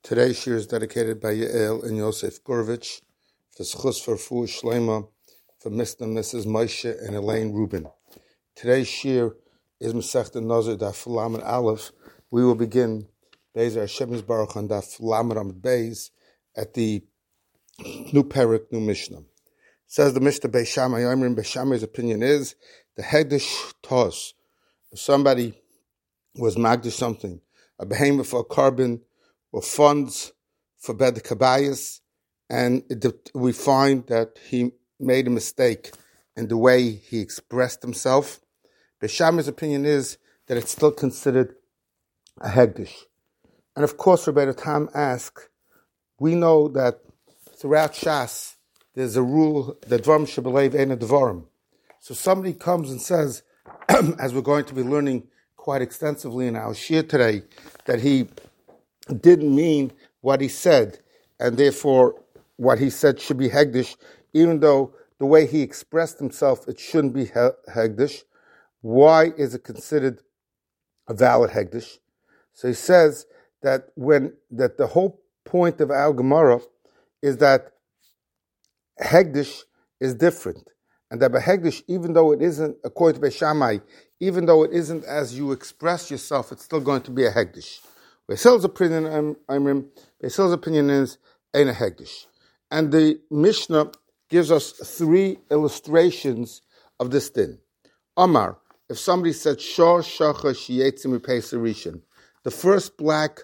Today's shir is dedicated by Yael and Yosef Gorovich for Schus for Fu Shleima for Mr. and Mrs. Moshe and Elaine Rubin. Today's shir is Masechta Nazir Daf Lamed Aleph. We will begin Be'ezer Hashem Yisbarach on Daf Lamed Amud Beis at the new Perek, new Mishnah. Says the Mishnah Beis Shammai. Beis Shammai's opinion is the Hegdish Tos. If somebody was magdish something, a behemoth for a carbon or funds for Bed Kabayas, and we find that he made a mistake in the way he expressed himself. Beis Shammai's opinion is that it's still considered a Hegdish. And of course, Rabbeinu Tam asks, we know that throughout Shas, there's a rule that Dvarim Shebelev Ein Dvarim. So somebody comes and says, as we're going to be learning quite extensively in our shir today, that he didn't mean what he said, and therefore what he said should be Hegdish, even though the way he expressed himself, it shouldn't be Hegdish. Why is it considered a valid Hegdish? So he says that the whole point of our Gemara is that Hegdish is different, and that by Hegdish, even though it isn't, according to Beis Shammai, even though it isn't as you express yourself, it's still going to be a Hegdish. Beis Hillel's opinion is ain't a Hegdish. And the Mishnah gives us three illustrations of this thing. Omar, if somebody said, Shor Shacha Shietzim Rishon, the first black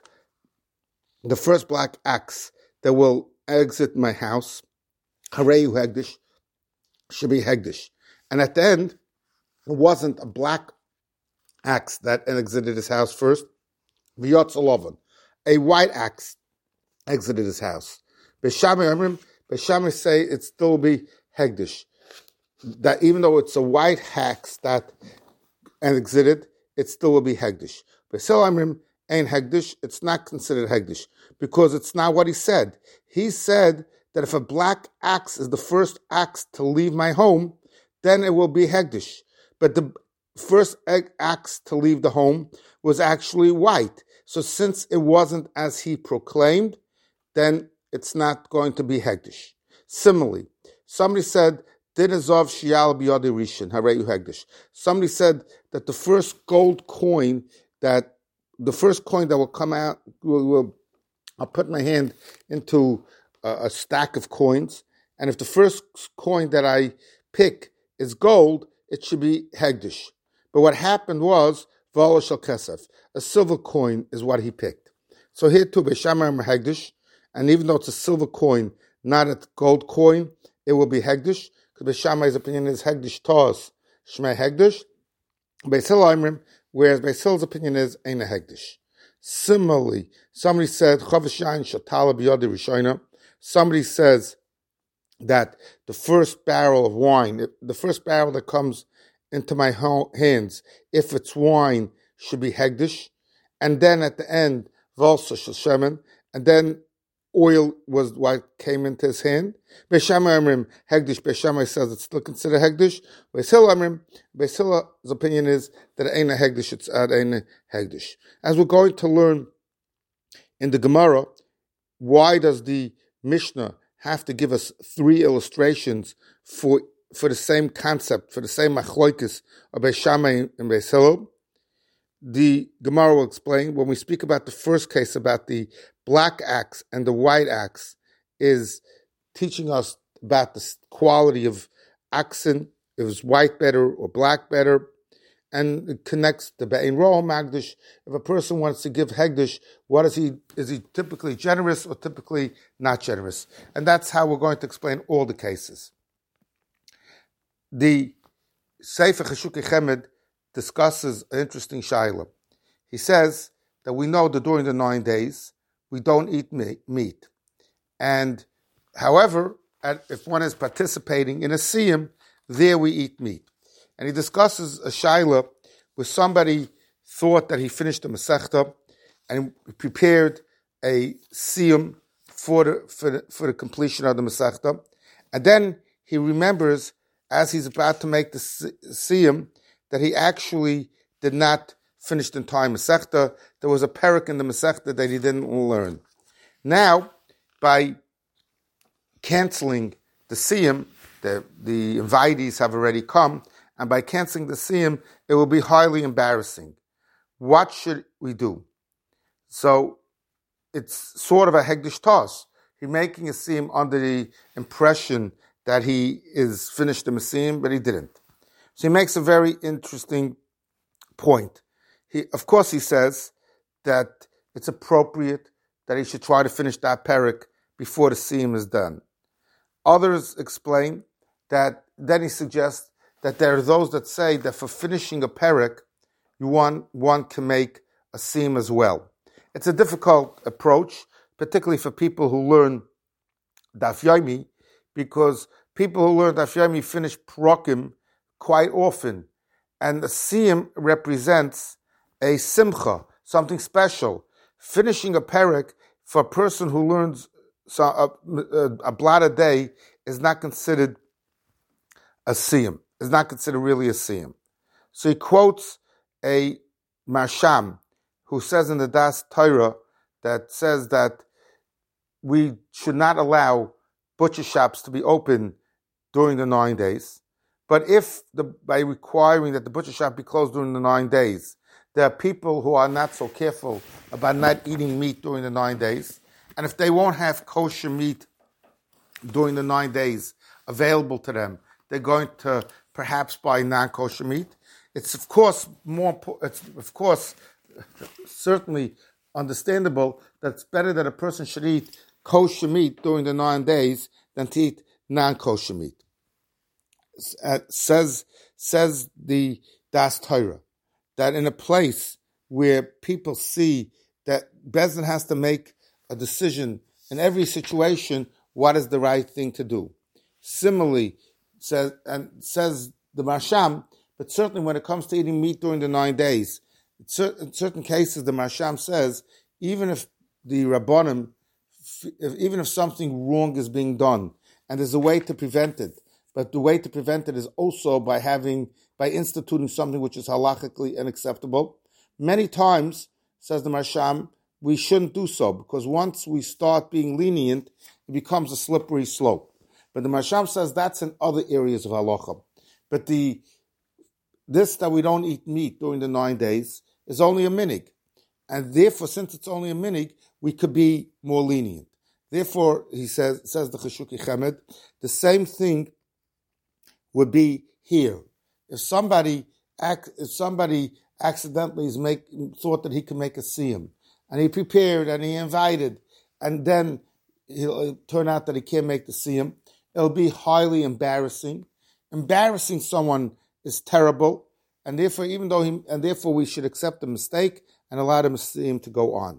axe that will exit my house, Hareyu Hegdish, should be Hegdish. And at the end, it wasn't a black axe that exited his house first. V'yotz a white axe exited his house. Beis Shammai say it still be Hegdish. That even though it's a white axe that exited, it still will be Hegdish. Beis Hillel ain't Hegdish, it's not considered Hegdish, because it's not what he said. He said that if a black axe is the first axe to leave my home, then it will be Hegdish. But the first axe to leave the home was actually white. So since it wasn't as he proclaimed, then it's not going to be Hegdish. Similarly, somebody said, Dinazov Shial Biyadi Rishon, Hareyu Hegdish. Somebody said that the first coin that will come out, I'll put my hand into a stack of coins, and if the first coin that I pick is gold, it should be Hegdish. But what happened was, Vala Shel Kesef, a silver coin is what he picked. So here too, Beis Shammai Hegdish, and even though it's a silver coin, not a gold coin, it will be Hegdish, because Beis Shammai's opinion is Hegdish Tos, Shmei Hegdish. Beis Hillel, whereas Beis Hillel's opinion is Ein a Hegdish. Similarly, somebody said, Chavish Yain Shatala Biyadi Rishona. Somebody says that the first barrel of wine, the first barrel that comes into my hands, if it's wine, should be Hegdish. And then at the end, Valsa Shel Shemen, and then oil was what came into his hand. Beis Shammai Hegdish. Beis Shammai says it's still considered Hegdish. Beis Hillel's opinion is that it ain't a Hegdish, it's ain't a Hegdish. As we're going to learn in the Gemara, why does the Mishnah have to give us three illustrations for the same concept, for the same machloikis of Beis Shammai and Beis Hillel? The Gemara will explain, when we speak about the first case, about the black axe and the white axe, is teaching us about the quality of oxen, if it's white better or black better, and it connects the Be'ein Ro'ah Magdish. If a person wants to give Hegdish, is he typically generous or typically not generous? And that's how we're going to explain all the cases. The Sefer Cheshukei Chemed discusses an interesting shaila. He says that we know that during the 9 days, we don't eat meat. And however, if one is participating in a siyum, there we eat meat. And he discusses a shaila where somebody thought that he finished the Masechta and prepared a siyum for the completion of the Masechta. And then he remembers, as he's about to make the siyum, that he actually did not finish the entire Masechta. There was a perek in the Masechta that he didn't learn. Now, by canceling the siyum, the invitees have already come, and by canceling the siyum, it will be highly embarrassing. What should we do? So it's sort of a hegdish toss. He's making a siyum under the impression that he is finished the siyum, but he didn't. So he makes a very interesting point. Of course, he says that it's appropriate that he should try to finish that parak before the siyum is done. Others explain that then he suggests that there are those that say that for finishing a parak, one can make a siyum as well. It's a difficult approach, particularly for people who learn Daf Yomi, because people who learn Daf Yomi finish Prakim quite often, and the siyum represents a simcha, something special. Finishing a parak for a person who learns a blot a day is not considered a siyum. Is not considered really a siyum. So he quotes a Marsham who says in the Das Torah that says that we should not allow butcher shops to be open during the 9 days. But if by requiring that the butcher shop be closed during the 9 days, there are people who are not so careful about not eating meat during the 9 days, and if they won't have kosher meat during the 9 days available to them, they're going to perhaps buy non-kosher meat. It's of course certainly understandable that it's better that a person should eat kosher meat during the 9 days than to eat non-kosher meat. Says the Das Torah that in a place where people see that Beis Din has to make a decision in every situation, what is the right thing to do. Similarly, says the Marsham, but certainly when it comes to eating meat during the 9 days, in certain cases the Marsham says, even if the Rabbanim, even if something wrong is being done, and there's a way to prevent it, but the way to prevent it is also by instituting something which is halachically unacceptable. Many times, says the Marsham, we shouldn't do so, because once we start being lenient, it becomes a slippery slope. But the Marsham says that's in other areas of halacha. But this that we don't eat meat during the 9 days is only a minig. And therefore, since it's only a minig, we could be more lenient. Therefore, says the Cheshuki Chemed, the same thing would be here. If somebody accidentally thought that he could make a siyum, and he prepared and he invited, and then it'll turn out that he can't make the siyum, it'll be highly embarrassing. Embarrassing someone is terrible, and therefore we should accept the mistake and allow the siyum to go on.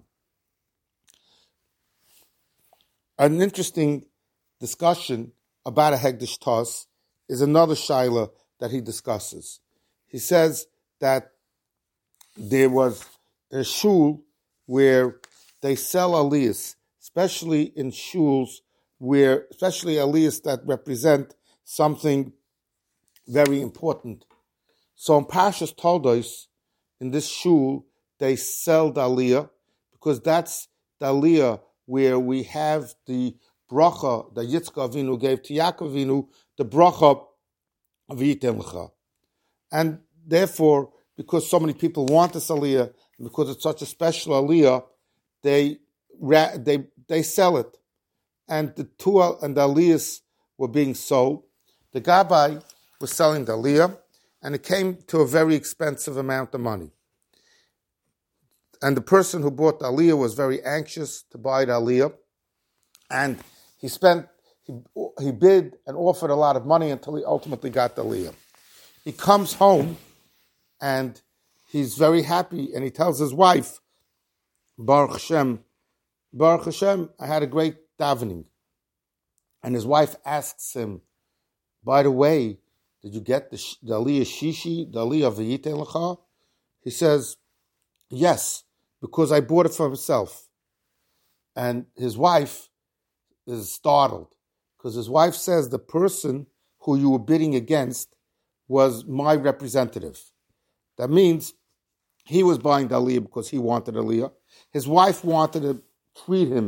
An interesting discussion about a hegdish toss is another shaila that he discusses. He says that there was a shul where they sell aliyahs, especially in shuls especially aliyahs that represent something very important. So in Parshas Toldos, in this shul, they sell the aliyah because that's the aliyah where we have the bracha that Yitzchak Avinu gave to Yaakov Avinu, the bracha of Yitem Lecha. And therefore, because so many people want this aliyah, because it's such a special aliyah, they sell it. And the aliyahs were being sold. The Gabbai was selling the aliyah, and it came to a very expensive amount of money. And the person who bought the aliyah was very anxious to buy the aliyah, and he bid and offered a lot of money until he ultimately got the aliyah. He comes home, and he's very happy, and he tells his wife, Baruch Hashem, I had a great davening. And his wife asks him, by the way, did you get the aliyah shishi, the aliyah of Yitem Lecha? He says, yes, because I bought it for himself. And his wife is startled, because his wife says the person who you were bidding against was my representative. That means he was buying the aliyah because he wanted aliyah. His wife wanted to treat him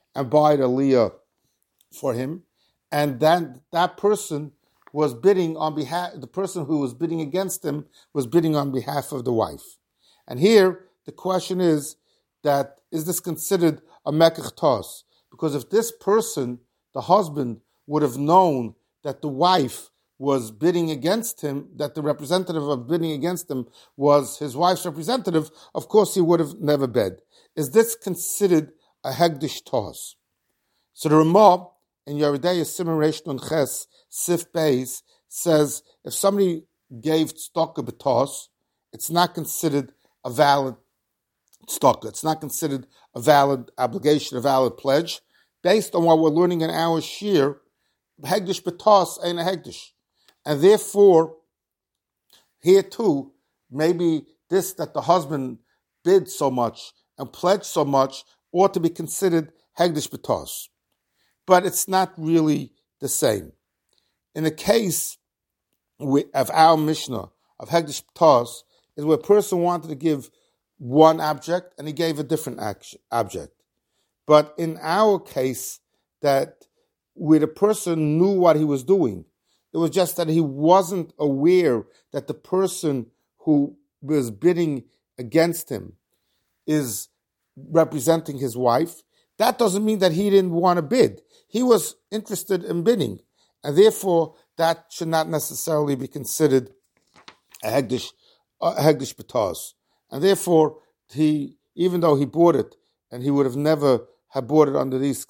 and buy the aliyah for him, and then that person was bidding on behalf, the person who was bidding against him was bidding on behalf of the wife. And here, the question is this considered a mekach tos? Because if this person, the husband, would have known that the wife was bidding against him, that the representative of bidding against him was his wife's representative, of course he would have never bid. Is this considered a hegdish tos? So the Ramah in Yeridei Simon on Ches Sif Beis says if somebody gave tzedakah b'tos, it's not considered a valid tzedakah. It's not considered a valid obligation, a valid pledge, based on what we're learning in our shir. Hegdish b'tos ain't a hegdish, and therefore here too maybe this that the husband bid so much and pledged so much ought to be considered hegdish b'tos. But it's not really the same. In the case of our Mishnah, of Hegdish B'tos, is where a person wanted to give one object and he gave a different object. But in our case, that where the person knew what he was doing, it was just that he wasn't aware that the person who was bidding against him is representing his wife. That doesn't mean that he didn't want to bid. He was interested in bidding, and therefore that should not necessarily be considered a hegdish b'tos. And therefore, even though he bought it, and he would have never have bought it under these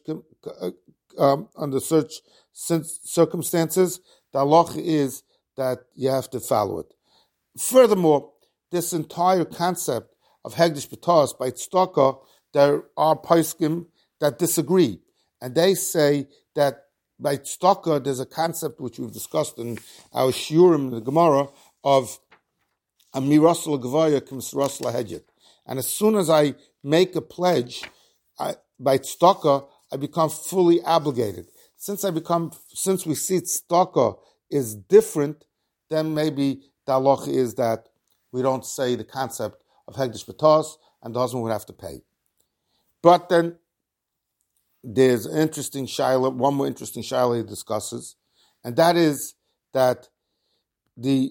such circumstances, the halacha is that you have to follow it. Furthermore, this entire concept of hegdish b'tos by tzedakah, there are poskim that disagree. And they say that by tzedakah, there's a concept which we've discussed in our shiurim in the Gemara of a miras l'gevaya k'misras l'hedget. And as soon as I make a pledge, by tzedakah, I become fully obligated. Since we see tzedakah is different, then maybe the halacha is that we don't say the concept of hegdish b'tos, and the husband would have to pay. But then there's an interesting shaila, one more interesting shaila he discusses, and that is that there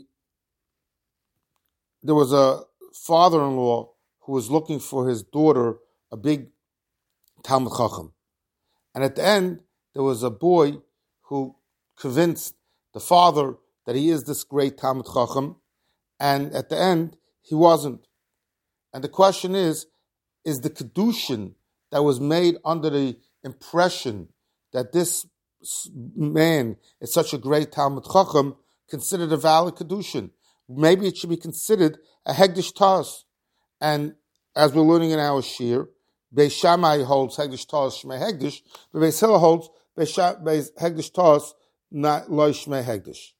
was a father-in-law who was looking for his daughter a big Talmud Chacham. And at the end, there was a boy who convinced the father that he is this great Talmud Chacham, and at the end, he wasn't. And the question is the Kedushin that was made under the impression that this man is such a great Talmud Chacham considered a valid Kedushin? Maybe it should be considered a Hegdish Tos. And as we're learning in our shir, Beis Shammai holds Hegdish Tos Shmei Hegdish, but Beis Hillel holds Beis Hegdish Tos not Lo Shmei Hegdish.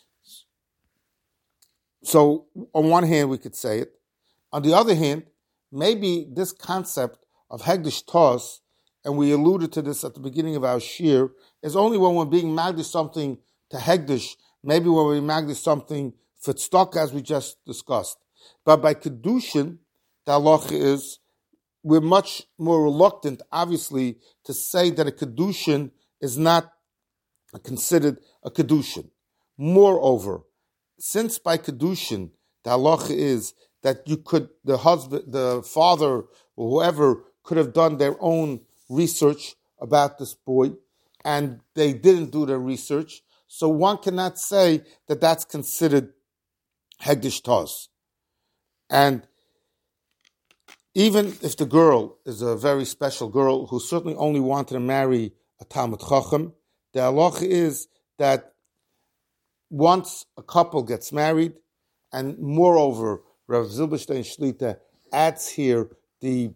So on one hand we could say it. On the other hand, maybe this concept of Hegdish Tos, and we alluded to this at the beginning of our shir, is only when we're being magdish something to Hegdish, maybe when we're magdish something for tzedakah, as we just discussed. But by Kedushin, the halacha is, we're much more reluctant, obviously, to say that a Kedushin is not considered a Kedushin. Moreover, since by Kedushin, the halacha is that the husband, the father, or whoever could have done their own research about this boy, and they didn't do their research, so one cannot say that that's considered Hegdish Tos. And even if the girl is a very special girl who certainly only wanted to marry a Talmud Chacham, the halacha is that once a couple gets married, and moreover, Rav Zilberstein Shlita adds here the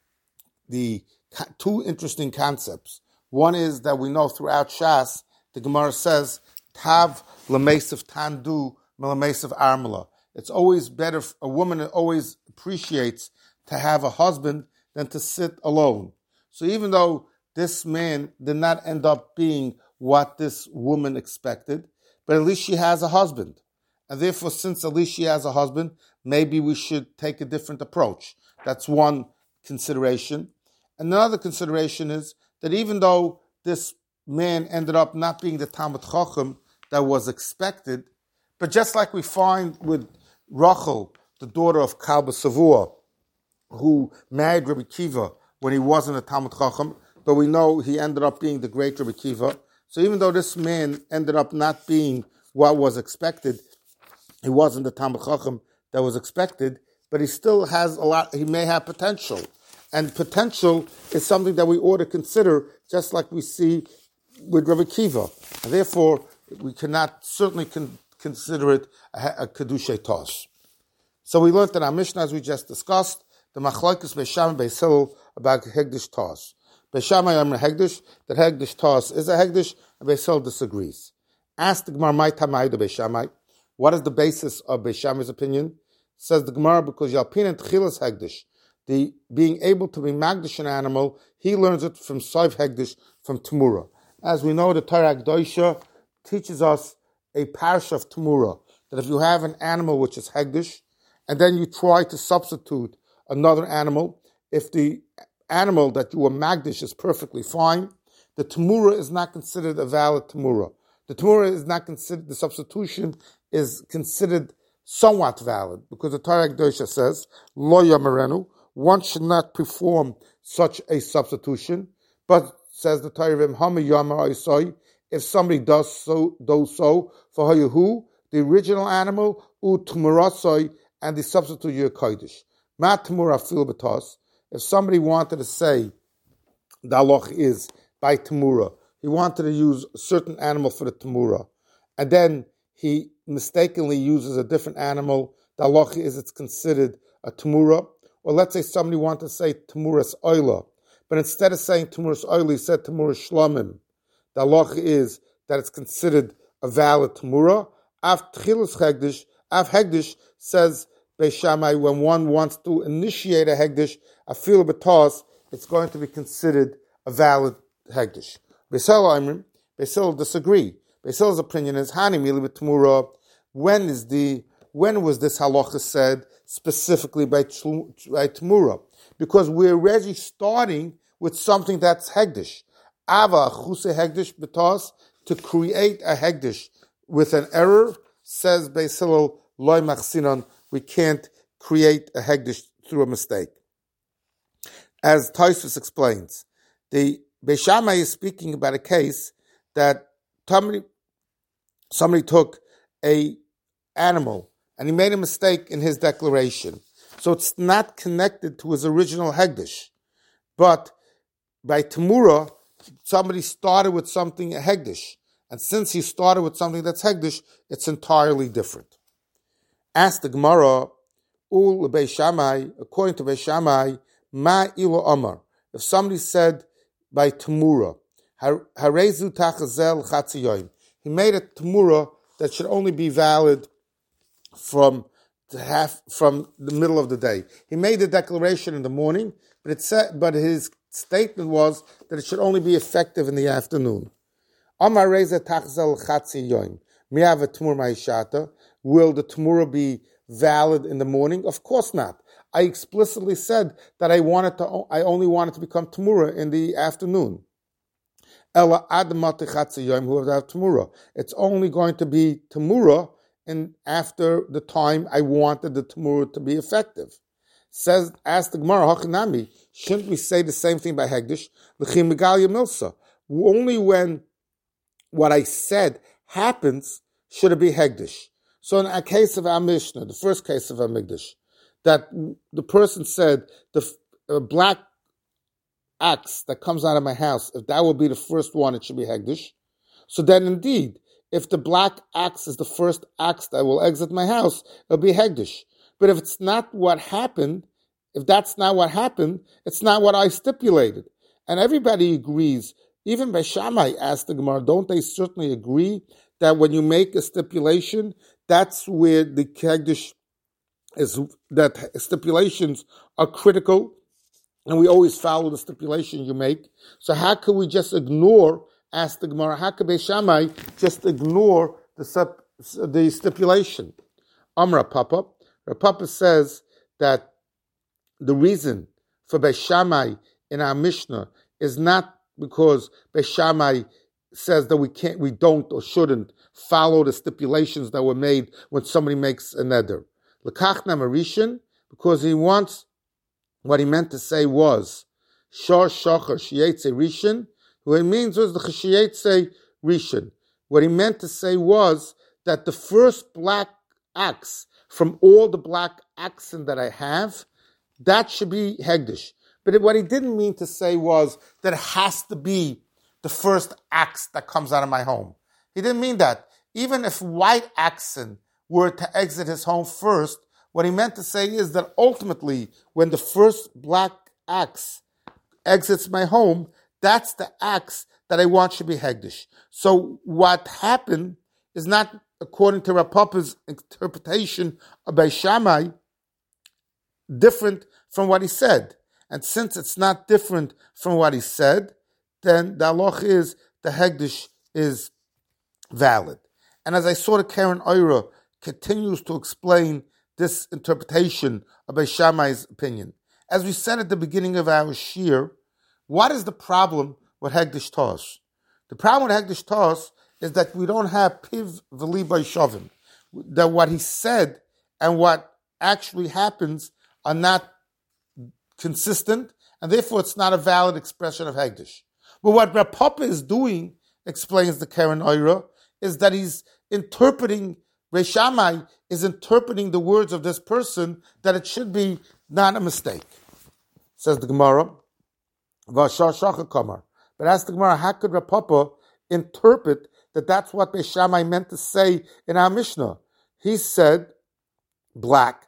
two interesting concepts. One is that we know throughout Shas, the Gemara says, Tav l'mesav tandu m'lemesav armala. It's always better, a woman always appreciates to have a husband than to sit alone. So even though this man did not end up being what this woman expected, but at least she has a husband. And therefore, since at least she has a husband, maybe we should take a different approach. That's one consideration. And another consideration is that even though this man ended up not being the Talmid Chacham that was expected, but just like we find with Rachel, the daughter of Kalba Savua, who married Rabbi Kiva when he wasn't a Talmid Chacham, but we know he ended up being the great Rabbi Kiva. So even though this man ended up not being what was expected, he wasn't the Talmid Chacham that was expected, but he still has a lot, he may have potential. And potential is something that we ought to consider, just like we see with Rabbi Kiva. And therefore, we cannot certainly consider it a Kedushay Tos. So we learned in our Mishnah, as we just discussed, the Machlokes Beis Shammai Beis Hillel about Hegdish Tos. Beis Shammai Amar Hegdish, that Hegdish Tos is a Hegdish, and Beis Hillel disagrees. Ask the Gemara, my Tamai the Beis Shammai, what is the basis of Beis Shammai's opinion? Says the Gemara, because Yalpin and Tchilas Hegdish, the being able to be magdish an animal, he learns it from Soif Hegdish, from Tamura. As we know, the Torah Akdosha teaches us a parsha of Tamura, that if you have an animal which is Hegdish, and then you try to substitute another animal, if the animal that you were magdish is perfectly fine, the Tamura is not considered a valid Tamura. The Tamura is not considered, the substitution is considered somewhat valid, because the Torah Akdosha says, Lo Yamarenu, one should not perform such a substitution, but says the Torah, if somebody does so for Hayahu, the original animal, Utmurasoi, and the substitute Kodesh. Ma Tamura fil betos. If somebody wanted to say the halach is by Tamura, he wanted to use a certain animal for the Tamura, and then he mistakenly uses a different animal, the halach is it's considered a Tamura. Or let's say somebody wanted to say Tamuras Oila, but instead of saying Tamuras Oila, he said Tamuras Shlomim. The halach is that it's considered a valid Tamura. Av Tchilus Hegdish, Av Hegdish says Beis Shammai, when one wants to initiate a Hegdish, a fil betos, it's going to be considered a valid Hegdish. Beis Hillel disagree. Beis Hillel's opinion is Hani Mili B'Tamura. When was this halacha said specifically by Tamura? Because we're already starting with something that's Hegdish. Ava Chuse Hegdish Betos, to create a Hegdish with an error, says Beis Hillel, Loi Machsinon, we can't create a Hegdish through a mistake. As Tosfos explains, the Beis Shammai is speaking about a case that somebody took a animal and he made a mistake in his declaration. So it's not connected to his original Hegdish. But by Tamura, somebody started with something a Hegdish. And since he started with something that's Hegdish, it's entirely different. Ask the Gemara, Ul Beis Shammai, according to Beis Shammai, Ma ilo Amar. If somebody said by Tamura, Harezu tachazel chatziyoim, he made a Tamura that should only be valid from the middle of the day. He made the declaration in the morning, but his statement was that it should only be effective in the afternoon. Amar reza tachzel chatzi yoim. Miyav tamur ma'ishata. Will the tamura be valid in the morning? Of course not. I explicitly said that I only wanted to become tamura in the afternoon. Ela ad mati chatzi yoim who have tamura. It's only going to be tamura and after the time I wanted the Tamura to be effective. Ask the Gemara, Hachanami, shouldn't we say the same thing by Hegdish? L'chim megalia milsa. Only when what I said happens should it be Hegdish. So in a case of our Mishnah, the first case of our Migdash, that the person said, the black axe that comes out of my house, if that will be the first one, it should be Hegdish. So then indeed, if the black axe is the first axe that will exit my house, it'll be Hegdish. But if it's not what happened, if that's not what happened, it's not what I stipulated. And everybody agrees. Even Beis Shammai asked the Gemara, don't they certainly agree that when you make a stipulation, that's where the Hegdish is, that stipulations are critical, and we always follow the stipulation you make. So how can we just ignore, ask the Gemara, how can Beis Shammai just ignore the stipulation? Amra Papa. Papa says that the reason for Beis Shammai in our Mishnah is not because Beis Shammai says that we don't or shouldn't follow the stipulations that were made when somebody makes a neder. L'kachna marishin, because he wants, what he meant to say was, shor shocher shiyetze rishon, what it means was the cheshiyetze rishon. What he meant to say was that the first black axe from all the black axen that I have, that should be hegdish. But what he didn't mean to say was that it has to be the first axe that comes out of my home. He didn't mean that. Even if white oxen were to exit his home first, what he meant to say is that ultimately, when the first black axe exits my home, that's the axe that I want should be hegdish. So what happened is not according to Rav Papa's interpretation of Beis Shammai, different from what he said. And since it's not different from what he said, then the halacha is the hegdish is valid. And as I saw, the Karen Oira continues to explain this interpretation of Beis Shammai's opinion. As we said at the beginning of our shir, what is the problem with hegdish tos? The problem with hegdish tos is that we don't have piv v'li b'shavim. That what he said and what actually happens are not consistent, and therefore it's not a valid expression of hegdish. But what Rav Papa is doing, explains the Karen Oira, is that he's interpreting, Beis Shammai is interpreting the words of this person that it should be not a mistake. Says the Gemara, V'ashar shacha kamar. But ask the Gemara, how could Rav Papa interpret that that's what Beis Shammai meant to say in our Mishnah? He said, black,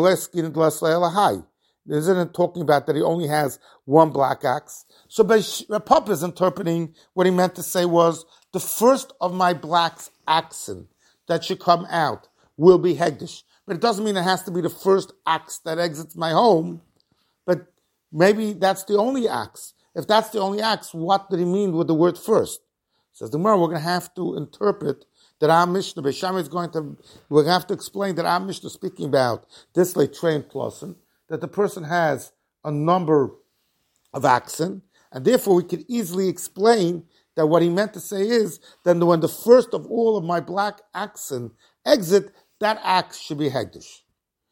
isn't it talking about that he only has one black axe? So Rav Papa is interpreting what he meant to say was, the first of my black axen that should come out will be hegdish. But it doesn't mean it has to be the first axe that exits my home, but maybe that's the only axe. If that's the only axe, what did he mean with the word first? Says the Gemara, we're going to have to interpret that our Mishnah, Beis Shammai is we're going to have to explain that our Mishnah is speaking about this like trained person, that the person has a number of oxen, and therefore we could easily explain that what he meant to say is that when the first of all of my black oxen exit, that axe should be hegdish.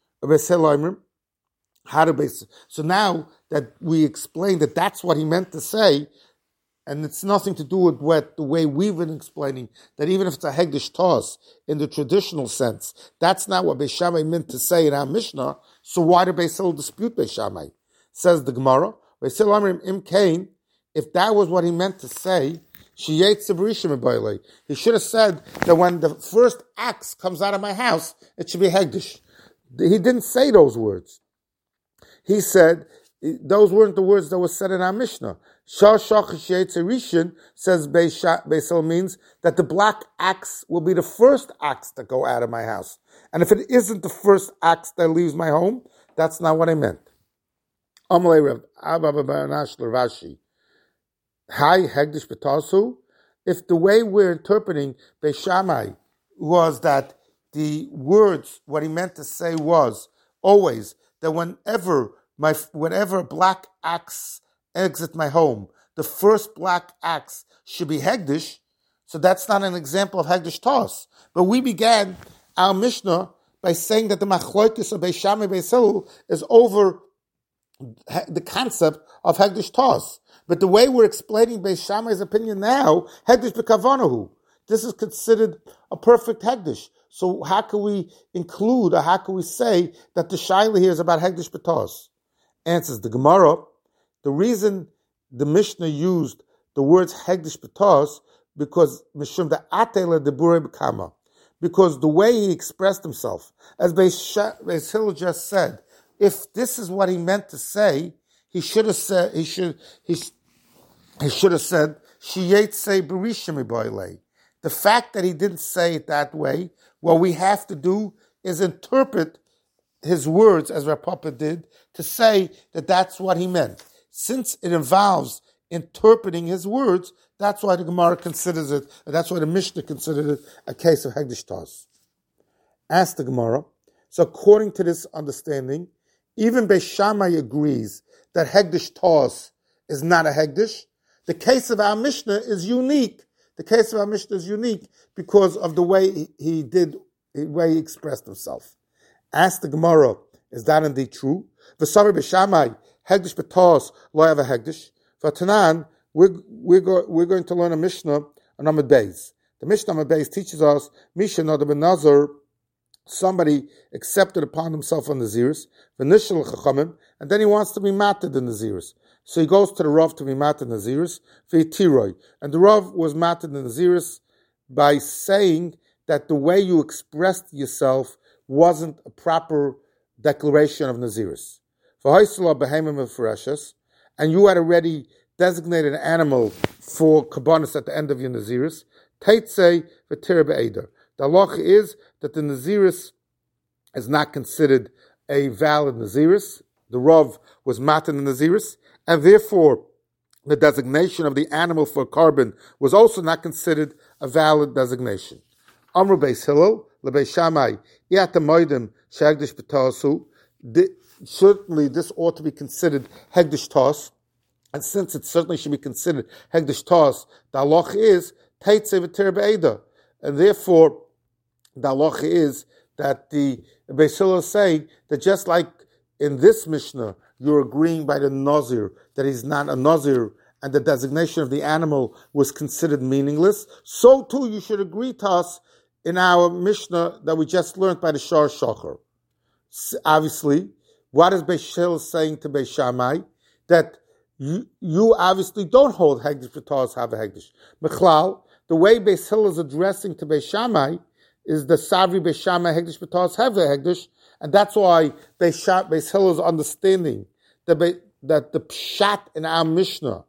So now that we explained that that's what he meant to say, and it's nothing to do with what the way we've been explaining, that even if it's a hegdish toss in the traditional sense, that's not what Beis Shammai meant to say in our Mishnah. So why do Beis Hillel dispute Beis Shammai? Says the Gemara, Beis Hillel Amrim Im Kain, if that was what he meant to say, he should have said that when the first axe comes out of my house, it should be hegdish. He didn't say those words. He said, those weren't the words that were said in our Mishnah. Shah Rishon, says Beis Hillel, means that the black axe will be the first axe that go out of my house. And if it isn't the first axe that leaves my home, that's not what I meant. Amalei Rav Hi, Hegdish B'tasu. If the way we're interpreting Beis Shammai was that the words, what he meant to say was always that whenever a black axe exits my home, the first black axe should be Hegdish, so that's not an example of Hegdish Tos. But we began our Mishnah by saying that the Machloikis of Beis Shammai Beis Hillel is over the concept of Hegdish Tos. But the way we're explaining Beis Shammai's opinion now, Hegdish b'kavanahu, this is considered a perfect Hegdish. So how can we include, or how can we say that the Shaila here is about Hegdish b'tos? Answers the Gemara, the reason the Mishnah used the words Hegdish b'tos, because Mishum the Atela de Bure B'kama, because the way he expressed himself, as Beis Hillel just said, if this is what he meant to say, he should have said, he should have said, Shiyetze Berishim Iboilei. The fact that he didn't say it that way, what we have to do is interpret his words, as Rav Papa did, to say that that's what he meant. Since it involves interpreting his words, that's why the Gemara considers it, and that's why the Mishnah considered it a case of Hegdish Tos. Ask the Gemara, so according to this understanding, even Beis Shammai agrees that Hegdish Tos is not a Hegdish. The case of our Mishnah is unique. The case of our Mishnah is unique because of the way he expressed himself. Ask the Gemara, is that indeed true? V'savi b'shamai, Hegdish b'tos, lo have a Hegdish. V'tanan, we're going to learn a Mishnah on Amud Beis. The Mishnah on Amud Beis teaches us, Misha Nada ben Nazar, somebody accepted upon himself on Naziris, v'nishal chachamim, and then he wants to be mated in Naziris. So he goes to the Rav to be mated in Naziris, v'yitiroi. And the Rav was mated in Naziris by saying that the way you expressed yourself wasn't a proper declaration of Naziris. V'haisala behemim v'fereshes, and you had already designated an animal for kabbanis at the end of your Naziris, teitzei v'tir be'eder. The halacha is that the Naziris is not considered a valid Naziris. The Rav was matin in Naziris, and therefore the designation of the animal for carbon was also not considered a valid designation. Amru Beis Hillel, leBeis Shammai, yat moedim shehegdish b'tosu. Certainly, this ought to be considered hegdish tos, and since it certainly should be considered hegdish tos, the halacha is teitzei v'tir be'eda, and therefore the halacha is that the Beis Hillel is saying that just like in this Mishnah, you're agreeing by the Nazir that he's not a Nazir and the designation of the animal was considered meaningless, so too you should agree to us in our Mishnah that we just learned by the Shar Shachar. Obviously, what is Beis Hillel saying to Beis Shammai? That you obviously don't hold Hegdish B'Tos have a Hegdish. Mechlal, the way Beis Hillel is addressing to Beis Shammai is the Savri Beis Shammai Hegdish B'Tos have a Hegdish, and that's why Beis Hillel is understanding that the pshat in our Mishnah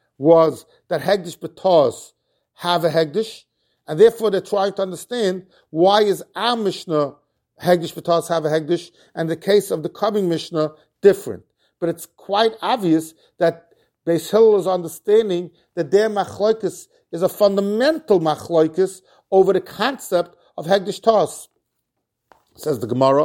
was that Hegdish B'Tos have a Hegdish, and therefore they're trying to understand why is our Mishnah Hegdish B'Tos have a Hegdish, and the case of the coming Mishnah different. But it's quite obvious that Beis Hillel is understanding that their machloikis is a fundamental machloikis over the concept of Hegdish Tos. Says the Gemara.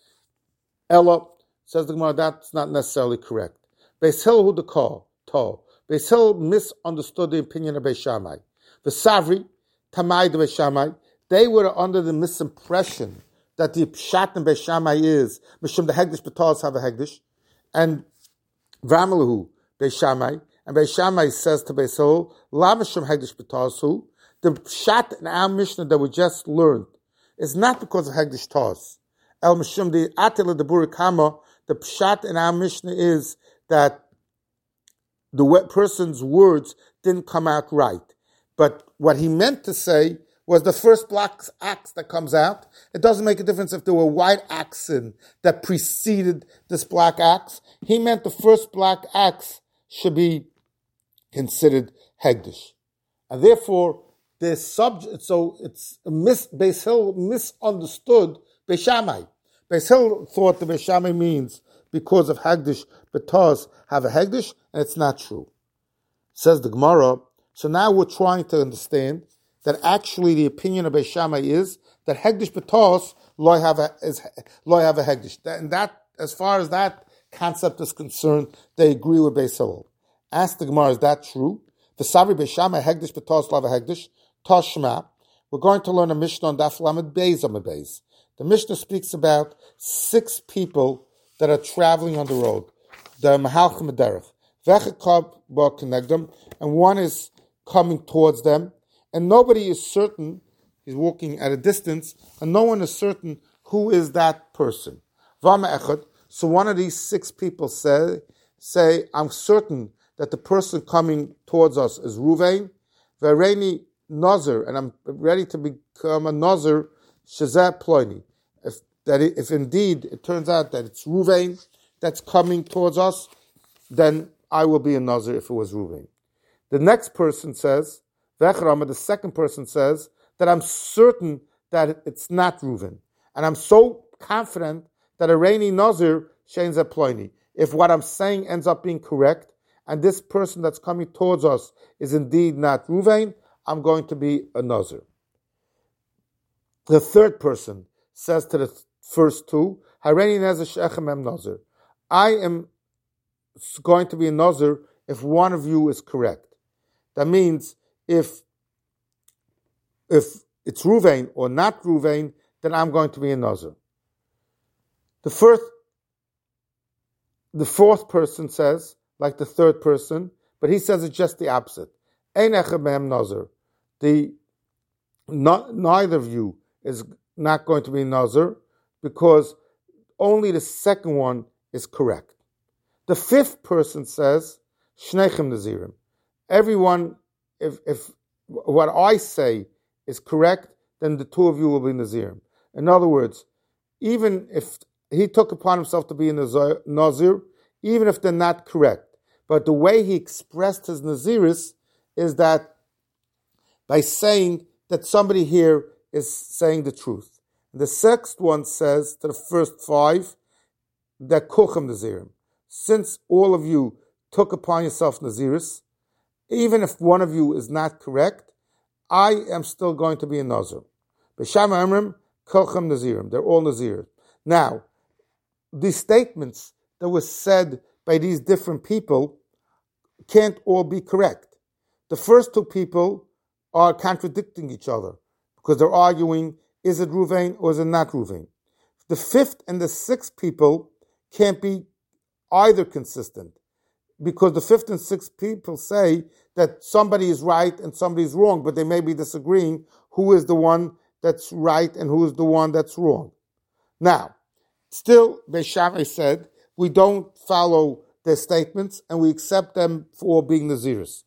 Ella, says the Gemara, that's not necessarily correct. Beis Hillel who the call, to. Beis Hillel misunderstood the opinion of Beis Shammai. The Savri, Tamai de Beis Shammai, they were under the misimpression that the pshat in Beis Shammai is Mishum the Hegdish B'Tos have a Hegdish, and Vramalahu Beis Shammai, and Beis Shammai says to Beis Hillel, La Mishum Hegdish B'Tos hu. The pshat in our Mishnah that we just learned is not because of Hegdish Tos. El Mishum the Atila de Burikama, the pshat in our Mishnah is that the person's words didn't come out right. But what he meant to say was the first black axe that comes out. It doesn't make a difference if there were white axes that preceded this black axe. He meant the first black axe should be considered Hegdish. And therefore, the subject, so it's Beis Hillel misunderstood Beis Shammai. Beis Hillel thought the Beis Shammai means because of Hegdish, B'Tos have a Hegdish, and it's not true. Says the Gemara, so now we're trying to understand that actually the opinion of Beis Shammai is that Hegdish B'Tos lo have a Hegdish. And that, as far as that concept is concerned, they agree with Beis Hillel. Ask the Gemara, is that true? The Savri Beis Shammai Hegdish B'Tos lo have a Hegdish. Toshma. We're going to learn a Mishnah on Daf Lamed Beis Amud Beis. The Mishnah speaks about 6 people that are traveling on the road. The Mahalchim Derech. V'echakab ba'kenegdam, and one is coming towards them, and nobody is certain, he's walking at a distance, and no one is certain who is that person. V'ama echad, so one of these 6 people say, I'm certain that the person coming towards us is Ruvain, V'areini Nazir, and I'm ready to become a Nazir, Shazat Ploini. If indeed it turns out that it's Ruvain that's coming towards us, then I will be a Nazir if it was Ruvain. The next person says, the second person says, that I'm certain that it's not Ruvain. And I'm so confident that a rainy Nazir shains at Ploini. If what I'm saying ends up being correct, and this person that's coming towards us is indeed not Ruvain, I'm going to be a Nazir. The third person says to the first 2, Hareni Nezir Shechem Em Nazir. I am going to be a Nazir if one of you is correct. That means if it's Ruvain or not Ruvain, then I'm going to be a Nazir. The fourth person says, like the third person, but he says it's just the opposite. Ein echad mehem Nazir. Neither of you is not going to be Nazir because only the second one is correct. The fifth person says, Shneichem Nazirim. Everyone, if what I say is correct, then the two of you will be Nazirim. In other words, even if he took upon himself to be a Nazir, even if they're not correct, but the way he expressed his Naziris is that by saying that somebody here is saying the truth. The sixth one says to the first five that Kulchem Nazirim. Since all of you took upon yourself Naziris, even if one of you is not correct, I am still going to be a Nazir. B'Sham Amrim, Kulchem Nazirim. They're all Nazir. Now, these statements that were said by these different people can't all be correct. The first two people are contradicting each other because they're arguing, is it Ruvain or is it not Ruvain? The fifth and the sixth people can't be either consistent because the fifth and sixth people say that somebody is right and somebody is wrong, but they may be disagreeing who is the one that's right and who is the one that's wrong. Now, still, Beis Shammai said, we don't follow their statements and we accept them for being Naziris.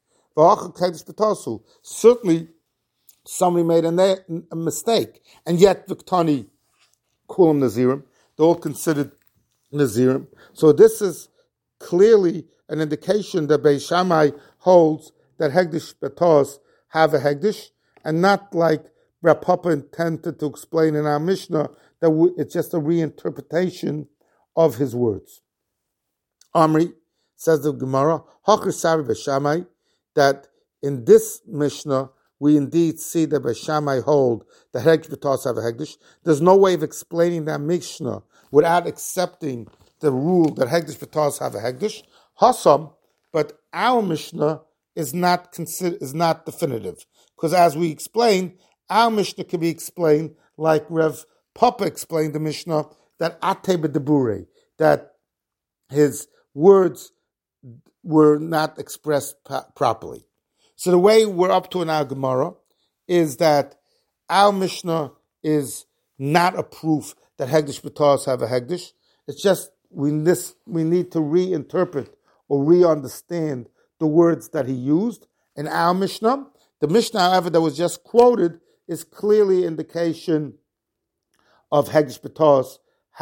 Certainly, somebody made a mistake, and yet Viktani call them Nazirim. They're all considered Nazirim. So this is clearly an indication that Beis Shammai holds that Hegdish Betos have a Hegdish, and not like Rav Papa intended to explain in our Mishnah that it's just a reinterpretation of his words. Amri, says the Gemara, Hachar Sari Beis Shammai, that in this Mishnah we indeed see that Beis Shammai hold that Hegdish Betos have a Hegdish. There's no way of explaining that Mishnah without accepting the rule that Hegdish Betos have a Hegdish. Hassam, but our Mishnah is not definitive. Because as we explained, our Mishnah can be explained like Rev Papa explained the Mishnah, that Ate B'Debure, that his words were not expressed properly. So the way we're up to in our Gemara is that our Mishnah is not a proof that Hegdish Betos have a Hegdish. It's just we need to reinterpret or re-understand the words that he used in our Mishnah. The Mishnah, however, that was just quoted is clearly indication of Hegdish Betos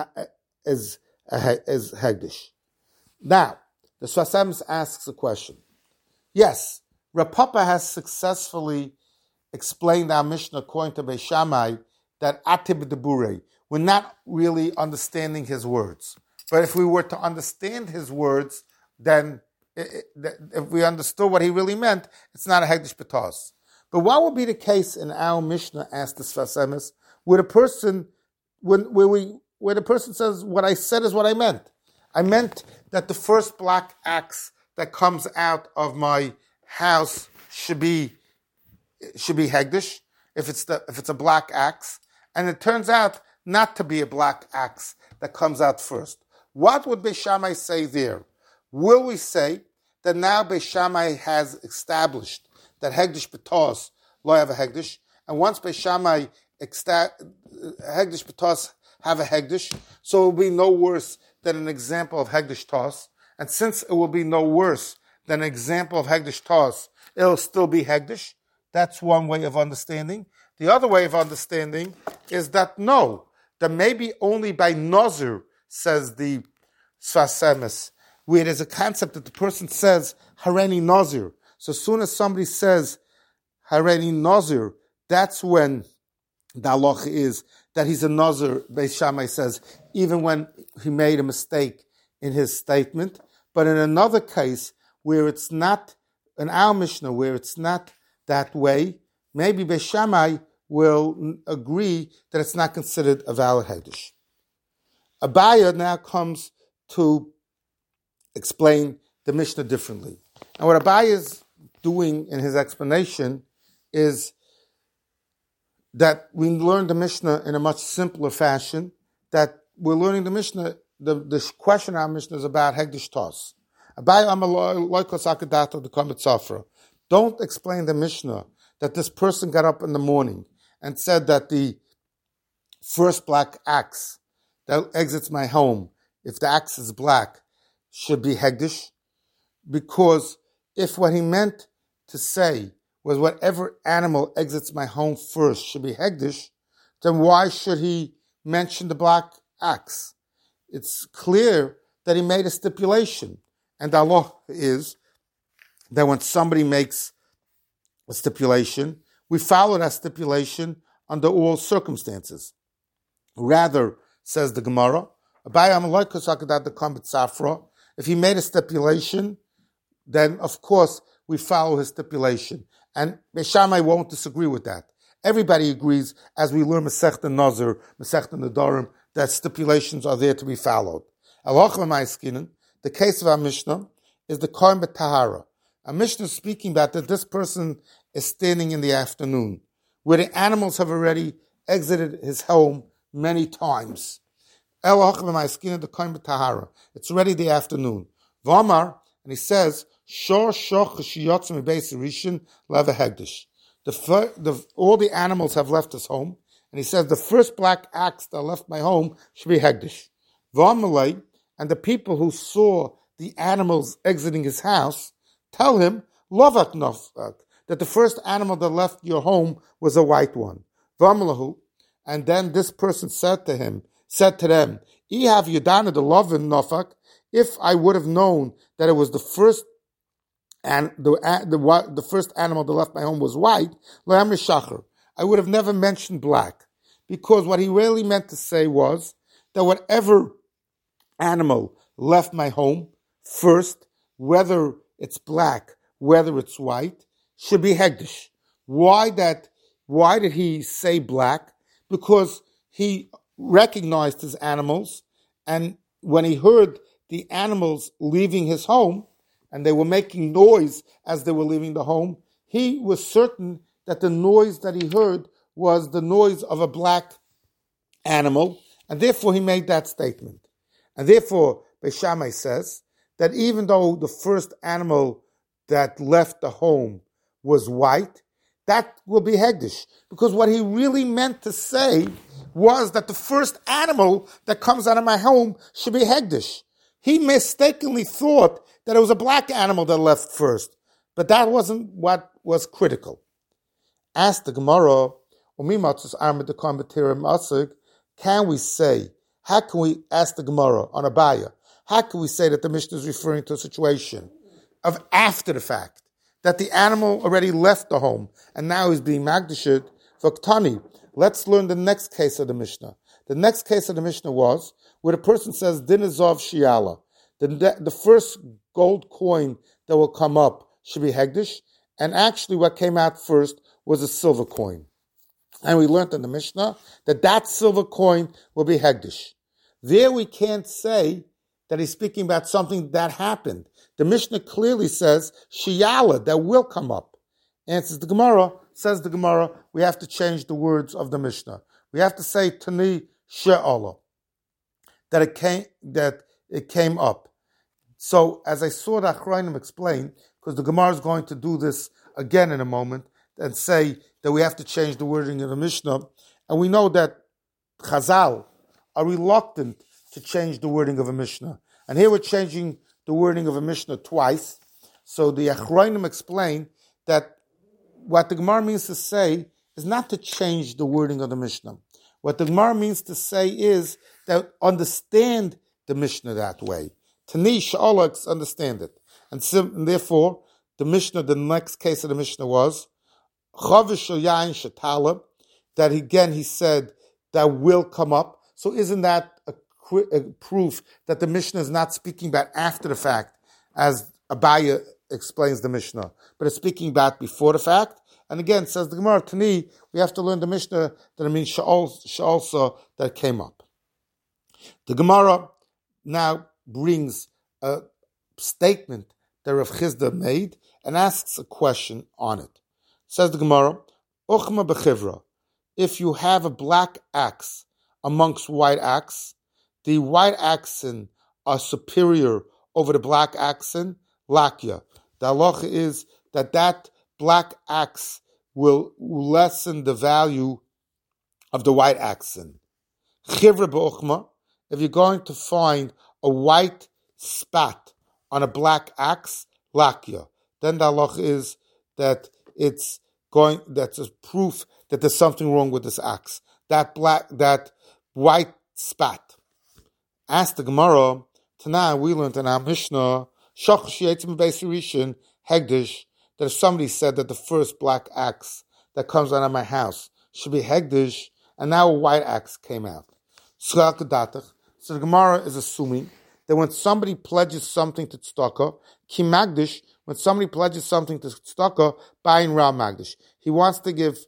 as Hegdish. Now, the Sfas Emes asks a question. Yes, Rav Papa has successfully explained our Mishnah according to Beis Shammai that Ate B'Debure, we're not really understanding his words. But if we were to understand his words, then if we understood what he really meant, it's not a Hegdish Betos. But what would be the case in our Mishnah, asked the Sfas Emes, where the person says, what I said is what I meant. I meant that the first black axe that comes out of my house should be Hegdish, if it's a black axe, and it turns out not to be a black axe that comes out first. What would Beis Shammai say there? Will we say that now Beis Shammai has established that Hegdish Betos lo have a Hegdish, and once Beis Shammai Hegdish Betos have a Hegdish, so it will be no worse than an example of Hegdish Tos, and since it will be no worse than an example of Hegdish Tos, it'll still be Hegdish. That's one way of understanding. The other way of understanding is that no, that maybe only by Nazir, says the Sfas Emes, where there's a concept that the person says Hareni Nazir. So as soon as somebody says Hareni Nazir, that's when the halacha is that he's a Nazir, Beis Shammai says, even when he made a mistake in his statement. But in another case, where it's not, in our Mishnah, where it's not that way, maybe Beis Shammai will agree that it's not considered a valid Hegdish. Abaya now comes to explain the Mishnah differently. And what Abaye is doing in his explanation is that we learn the Mishnah in a much simpler fashion, that we're learning the Mishnah, the question of our Mishnah is about Hegdish Tos. Don't explain the Mishnah that this person got up in the morning and said that the first black axe that exits my home, if the axe is black, should be Hegdish. Because if what he meant to say was whatever animal exits my home first should be Hegdish, then why should he mention the black axe? It's clear that he made a stipulation. And the law is that when somebody makes a stipulation, we follow that stipulation under all circumstances. Rather, says the Gemara, if he made a stipulation, then of course we follow his stipulation. And Beis Shammai won't disagree with that. Everybody agrees, as we learn Masechta Nazir, Masechta Nedarim, that stipulations are there to be followed. The case of our Mishnah is the Kohen B'Tahara. Our Mishnah is speaking about that this person is standing in the afternoon, where the animals have already exited his home many times. The Kohen B'Tahara. It's already the afternoon. V'amar, and he says, all the animals have left his home, and he says the first black axe that left my home should be Hegdish. And the people who saw the animals exiting his house tell him, Lovak Nofak, that the first animal that left your home was a white one. And then this person said to them, Ihav Yudana the Lovin Nofak, if I would have known that it was the first and the first animal that left my home was white, I would have never mentioned black. Because what he really meant to say was that whatever animal left my home first, whether it's black, whether it's white, should be Hegdish. Why did he say black? Because he recognized his animals, and when he heard the animals leaving his home, and they were making noise as they were leaving the home, he was certain that the noise that he heard was the noise of a black animal, and therefore he made that statement. And therefore, Beis Shammai says that even though the first animal that left the home was white, that will be Hegdish. Because what he really meant to say was that the first animal that comes out of my home should be Hegdish. He mistakenly thought that it was a black animal that left first, but that wasn't what was critical. Ask the Gemara, can we say, how can we ask the Gemara on Abaye, how can we say that the Mishnah is referring to a situation of after the fact, that the animal already left the home and now is being magdashid? V'ktani, let's learn the next case of the Mishnah. The next case of the Mishnah was where the person says, Din Azov Shiala. The first gold coin that will come up should be Hegdish, and actually what came out first was a silver coin. And we learned in the Mishnah that silver coin will be Hegdish. There we can't say that he's speaking about something that happened. The Mishnah clearly says, Shiala, that will come up. Answers the Gemara, says the Gemara, we have to change the words of the Mishnah. We have to say, Tani She'ala, that it came up. So, as I saw the Achrayim explain, because the Gemara is going to do this again in a moment, and say that we have to change the wording of the Mishnah, and we know that Chazal are reluctant to change the wording of a Mishnah. And here we're changing the wording of a Mishnah twice. So the Achrayim explain that what the Gemara means to say is not to change the wording of the Mishnah. What the Gemara means to say is that understand the Mishnah that way. Tani Sha'olaks, understand it. And therefore, the Mishnah, the next case of the Mishnah was Chavish Yain Shatalab, that again he said that will come up. So isn't that a proof that the Mishnah is not speaking about after the fact, as Abaye explains the Mishnah, but it's speaking about before the fact? And again, says the Gemara, Tani, we have to learn the Mishnah that it means Sha'olsa, that came up. The Gemara now brings a statement that Rav Chisda made and asks a question on it. Says the Gemara, Uchma b'chivra. If you have a black axe amongst white axe, the white axen are superior over the black axen, lakya. The halacha is that black axe will lessen the value of the white axen. Chivra b'uchma, if you're going to find a white spot on a black axe, lakya, then the halacha is that that's a proof that there's something wrong with this axe. That white spot. Ask the Gemara, Tana, we learned in our Mishnah, Hegdish, that if somebody said that the first black axe that comes out of my house should be Hegdish, and now a white axe came out. So the Gemara is assuming that when somebody pledges something to tzedakah, ki magdish, when somebody pledges something to tzedakah, ba'in ra magdish, he wants to give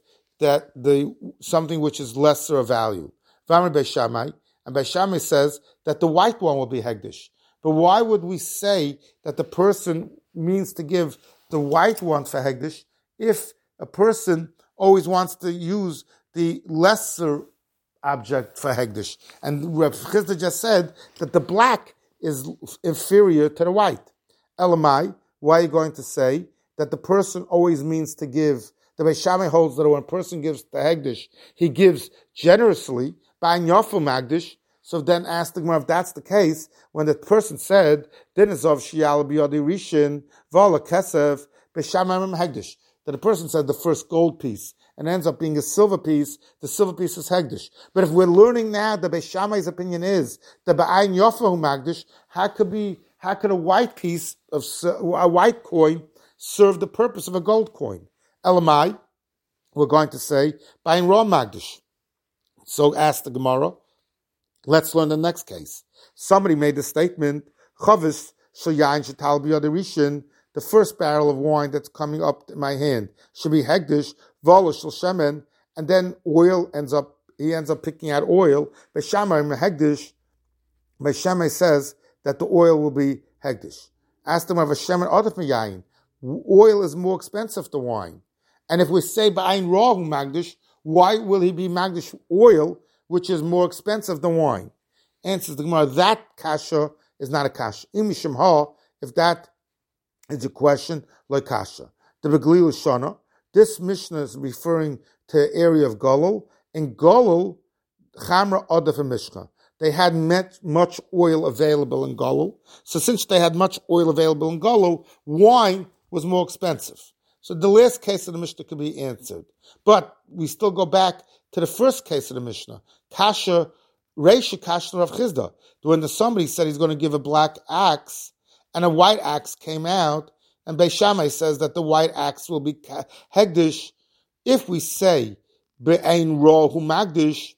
something which is lesser of value. V'amar Beis Shammai, and Beis Shammai says that the white one will be hegdish. But why would we say that the person means to give the white one for hegdish if a person always wants to use the lesser object for hegdish? And Rav Chisda just said that the black is inferior to the white. Elamai, why are you going to say that the person always means to give? The Beis Shammai holds that when a person gives the hegdish, he gives generously, by Yofu Magdish. So then ask the Gemara, if that's the case, when the person said, Dinazov Shial Biyadi Rishin, Vala Kesef, Beis Shammai Hegdish, that the person said the first gold piece, and ends up being a silver piece, the silver piece is hegdish. But if we're learning now that Beis Shammai's opinion is that ba'ayin yofahu magdish, how could a white piece of a white coin serve the purpose of a gold coin? Elamai, we're going to say ba'ayin raw magdish. So ask the Gemara. Let's learn the next case. Somebody made the statement, Chavis shayayin shetal biyad rishin, the first barrel of wine that's coming up in my hand should be hegdish, v'alo shel shemen, and then he ends up picking out oil. Beis Shammai hegdish. Beis Shammai says that the oil will be hegdish. Ask them of a shemen adif miyayin. Oil is more expensive than wine. And if we say ba'ayin rahu magdish, why will he be magdish oil, which is more expensive than wine? Answers the Gemara, that kasha is not a kasha. Imishim ha, if that is a question, like kasha. The Beglil Shana, this Mishnah is referring to the area of Golul. In Golul, Chamra Adaf and Mishka, they had much oil available in Golul. So since they had much oil available in Golul, wine was more expensive. So the last case of the Mishnah could be answered. But we still go back to the first case of the Mishnah. Kasha, Reisha Kasha Rav Chisda. When somebody said he's going to give a black axe, and a white axe came out, and Beis Shammai says that the white axe will be hegdish. If we say be'ein rahu magdish,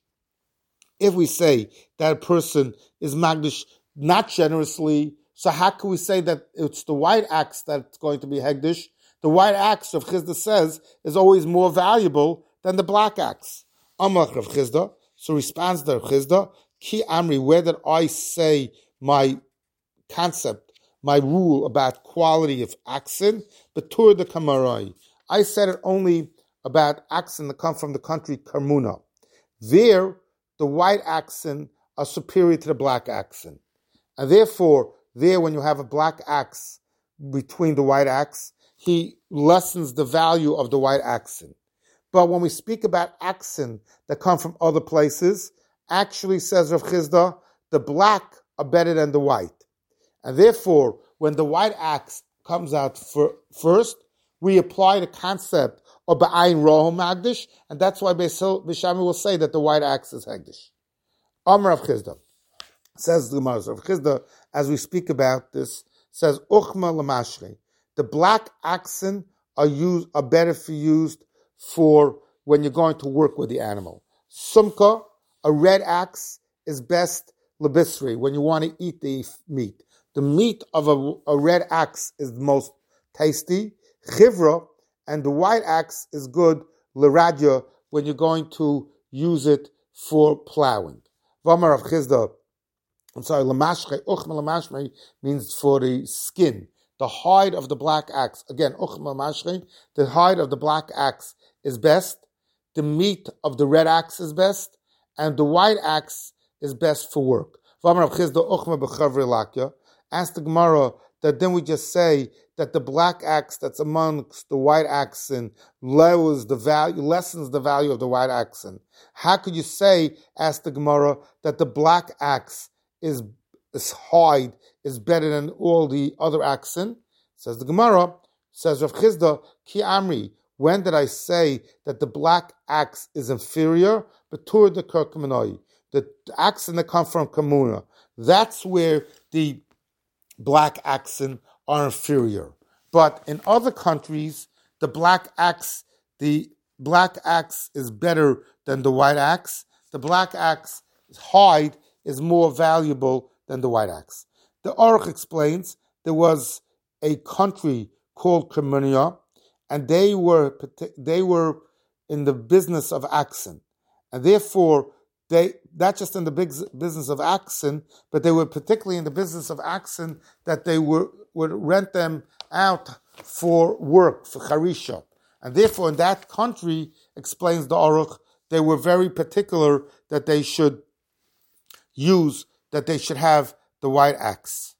if we say that a person is magdish not generously, so how can we say that it's the white axe that's going to be hegdish? The white axe, Rav Chisda says, is always more valuable than the black axe. Amar Rav Chisda, so responds to Rav Chisda, Ki Amri, where did I say my concept, my rule about quality of axen? Betur de Kamarai. I said it only about axen that come from the country Karmuna. There, the white axen are superior to the black axen. And therefore, there when you have a black axe between the white axe, he lessens the value of the white axen. But when we speak about axen that come from other places, actually, says Rav Chisda, the black are better than the white. And therefore, when the white axe comes out first, we apply the concept of ba'ayin rohu magdish, and that's why Beis Shammai will say that the white axe is hegdish. Amar Rav Chisda, says the Gemara. Rav Chisda, as we speak about this, says uchma lamashri. The black axen are better used for when you're going to work with the animal. Sumka, a red axe, is best lebisri, when you want to eat the meat. The meat of a red axe is the most tasty. Chivra, and the white axe is good l'radya, when you're going to use it for plowing. V'amar Rav Chisda, lamashre, uchma lamashre means for the skin. the hide of the black axe, again, uchma mashrin, the hide of the black axe is best, the meat of the red axe is best, and the white axe is best for work. Ask the Gemara that then we just say that the black axe that's amongst the white axen lessens the value of the white axen. How could you say, ask the Gemara, that the black axe is hide is better than all the other axen? Says the Gemara, says Rav Chizda, Ki Amri, when did I say that the black axe is inferior? Betur de Kirkmanoi. The axen that come from Kamuna. That's where the black axen are inferior. But in other countries, the black axe is better than the white axe. The black axe hide is more valuable than the white axe. The Aruch explains there was a country called Kremenia, and they were in the business of axen, and therefore they not just in the big business of axen, but they were particularly in the business of axen that they would rent them out for work, for charisha. And therefore in that country, explains the Aruch, they were very particular that they should have the white axe.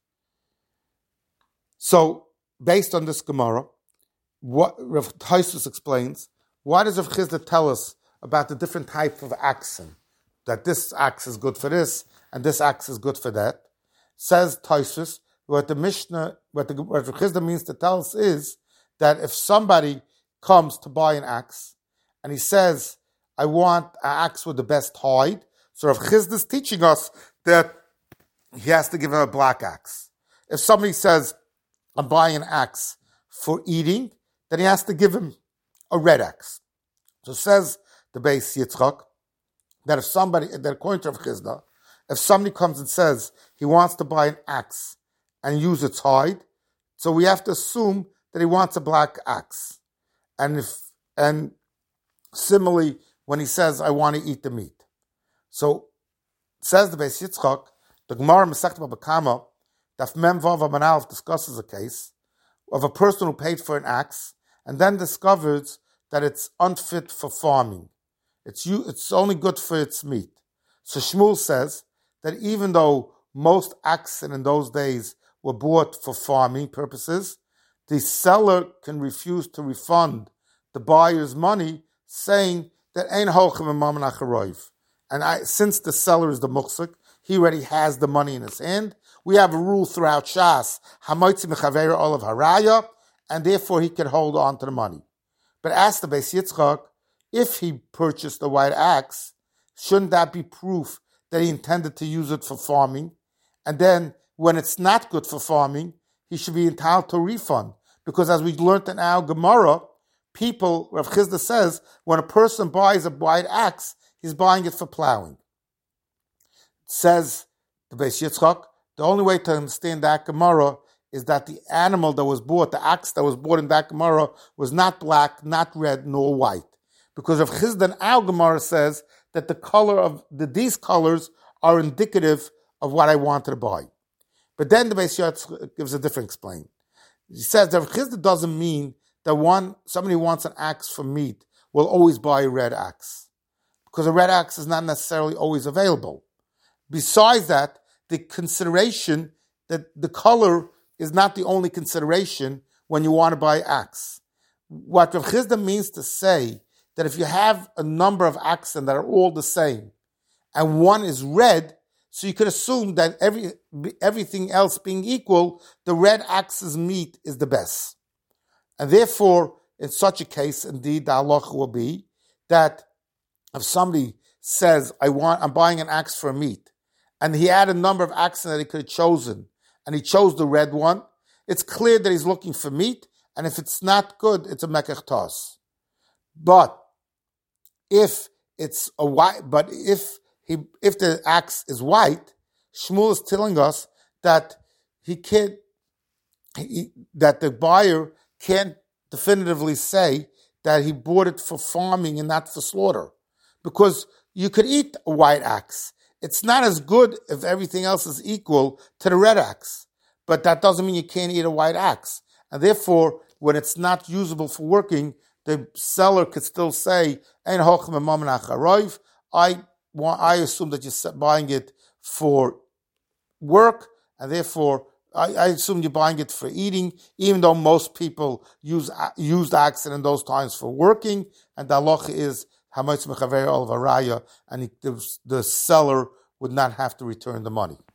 So based on this Gemara, what Rav Taisus explains, why does Rav Chizda tell us about the different type of axen? That this axe is good for this, and this axe is good for that. Says Taisus, what Rav Chizda means to tell us is that if somebody comes to buy an axe, and he says, I want an axe with the best hide, so Rav Chizda is teaching us that he has to give him a black axe. If somebody says, I'm buying an axe for eating, then he has to give him a red axe. So says the Beis Yitzchak, that according to Rav Chizda, if somebody comes and says he wants to buy an axe and use its hide, so we have to assume that he wants a black axe. And similarly, when he says, I want to eat the meat. So, says the Beis Yitzchak, the Gemara Masechet Baba Kama, Daf Mem Vav Amud Aleph discusses a case of a person who paid for an axe and then discovers that it's unfit for farming. It's only good for its meat. So Shmuel says that even though most oxen in those days were bought for farming purposes, the seller can refuse to refund the buyer's money, saying that ain't holchem mammon acharoiv. And since the seller is the muksuk, he already has the money in his hand. We have a rule throughout Shas, hamoitzi mechaveira olav haraya, and therefore he can hold on to the money. But ask the Beis Yitzchak, if he purchased a white axe, shouldn't that be proof that he intended to use it for farming? And then, when it's not good for farming, he should be entitled to a refund. Because as we learned in our Gemara, Rav Chizda says, when a person buys a white axe, he's buying it for plowing. It says the Beis Yitzchak, the only way to understand that Gemara is that the animal that was bought, the axe that was bought in that Gemara, was not black, not red, nor white. Because Rav Chizda in our Gemara says that these colors are indicative of what I wanted to buy. But then the Beis Yitzchak gives a different explain. He says that Rav Chizda doesn't mean that somebody who wants an axe for meat will always buy a red axe, because a red axe is not necessarily always available. Besides that, the consideration that the color is not the only consideration when you want to buy axe. What Rav Chizda means to say that if you have a number of axes that are all the same, and one is red, so you could assume that everything else being equal, the red axe's meat is the best. And therefore, in such a case, indeed, the halacha will be that if somebody says, I'm buying an axe for meat, and he had a number of axes that he could have chosen, and he chose the red one, it's clear that he's looking for meat, and if it's not good, it's a mekach tos. But if it's a white, if the axe is white, Shmuel is telling us that that the buyer can't definitively say that he bought it for farming and not for slaughter, because you could eat a white axe. It's not as good if everything else is equal to the red axe. but that doesn't mean you can't eat a white axe. And therefore, when it's not usable for working, the seller could still say, I assume that you're buying it for work, and therefore I assume you're buying it for eating, even though most people used axe in those times for working, and the halacha is hametz mechaver al varaya, and the seller would not have to return the money.